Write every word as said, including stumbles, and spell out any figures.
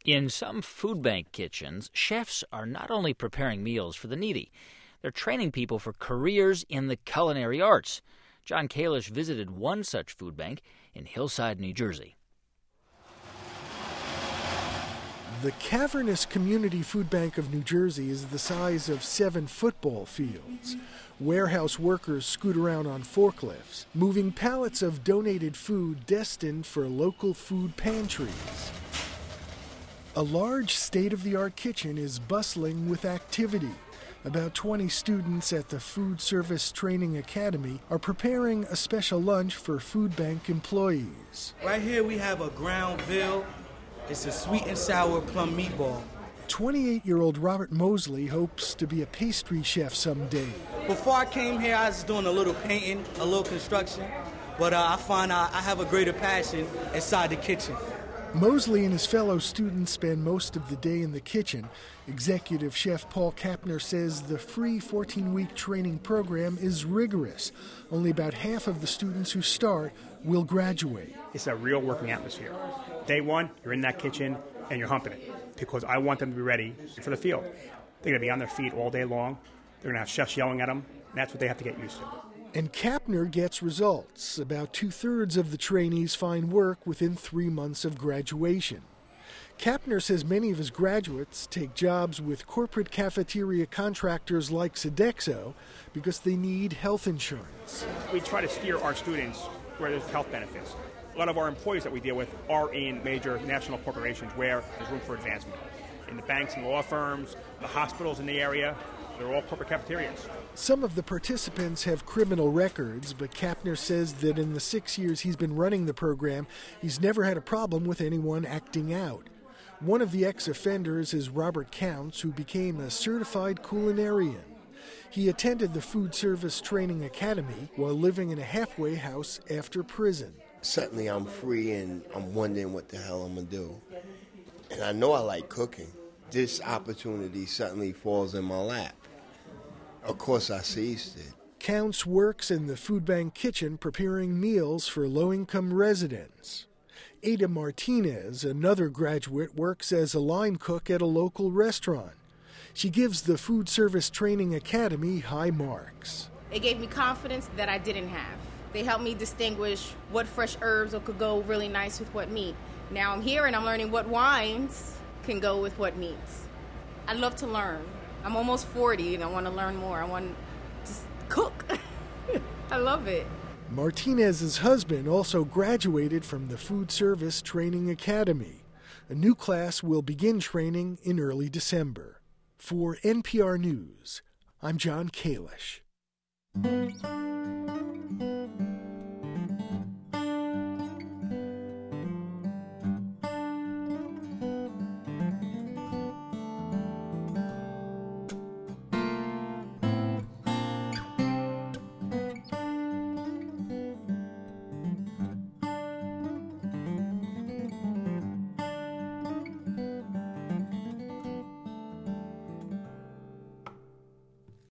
In some food bank kitchens, chefs are not only preparing meals for the needy, they're training people for careers in the culinary arts. John Kalish visited one such food bank in Hillside, New Jersey. The cavernous Community Food Bank of New Jersey is the size of seven football fields. Warehouse workers scoot around on forklifts, moving pallets of donated food destined for local food pantries. A large state-of-the-art kitchen is bustling with activity. About twenty students at the Food Service Training Academy are preparing a special lunch for food bank employees. Right here we have a ground veal. It's a sweet and sour plum meatball. twenty-eight-year-old Robert Mosley hopes to be a pastry chef someday. Before I came here, I was doing a little painting, a little construction, but uh, I find I, I have a greater passion inside the kitchen. Mosley and his fellow students spend most of the day in the kitchen. Executive Chef Paul Kapner says the free fourteen-week training program is rigorous. Only about half of the students who start will graduate. It's a real working atmosphere. Day one, you're in that kitchen and you're humping it because I want them to be ready for the field. They're going to be on their feet all day long. They're going to have chefs yelling at them. And that's what they have to get used to. And Kapner gets results. About two-thirds of the trainees find work within three months of graduation. Kapner says many of his graduates take jobs with corporate cafeteria contractors like Sodexo because they need health insurance. We try to steer our students where there's health benefits. A lot of our employees that we deal with are in major national corporations where there's room for advancement. In the banks and law firms, the hospitals in the area, they're all corporate cafeterias. Some of the participants have criminal records, but Kapner says that in the six years he's been running the program, he's never had a problem with anyone acting out. One of the ex-offenders is Robert Counts, who became a certified culinarian. He attended the Food Service Training Academy while living in a halfway house after prison. Suddenly I'm free and I'm wondering what the hell I'm going to do. And I know I like cooking. This opportunity suddenly falls in my lap. Of course I seized it. Counts works in the food bank kitchen preparing meals for low-income residents. Ada Martinez, another graduate, works as a line cook at a local restaurant. She gives the Food Service Training Academy high marks. It gave me confidence that I didn't have. They helped me distinguish what fresh herbs could go really nice with what meat. Now I'm here and I'm learning what wines can go with what meats. I love to learn. I'm almost forty and I want to learn more. I want to just cook. I love it. Martinez's husband also graduated from the Food Service Training Academy. A new class will begin training in early December. For N P R News, I'm John Kalish.